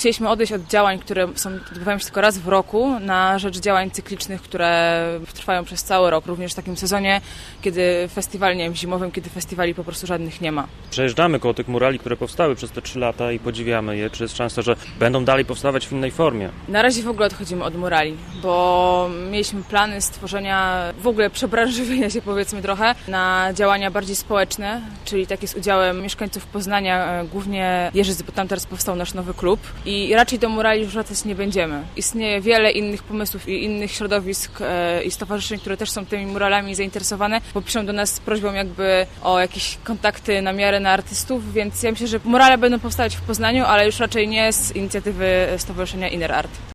chcieliśmy odejść od działań, które odbywają się tylko raz w roku, na rzecz działań cyklicznych, które trwają przez cały rok, również w takim sezonie, kiedy festiwal, nie wiem, zimowym, kiedy festiwali po prostu żadnych nie ma. Przejeżdżamy koło tych murali, które powstały przez te 3 lata i podziwiamy je. Czy jest szansa, że będą dalej powstawać w innej formie? Na razie w ogóle odchodzimy od murali, bo mieliśmy plany stworzenia, w ogóle przebranżowienia się, powiedzmy trochę, na działania bardziej społeczne, czyli takie z udziałem mieszkańców Poznania, głównie Jeżyc, bo tam teraz powstał nasz nowy klub i raczej do murali już wracać nie będziemy. Istnieje wiele innych pomysłów i innych środowisk i stowarzyszeń, które też są tymi muralami zainteresowane, bo piszą do nas z prośbą jakby o jakieś kontakty na miarę na artystów, więc ja myślę, że murale będą powstawać w Poznaniu, ale już raczej nie z inicjatywy Stowarzyszenia Inner Art.